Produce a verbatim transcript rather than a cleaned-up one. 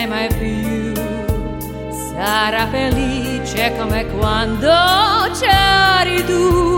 sei mai più, sarà felice come quando c'eri tu.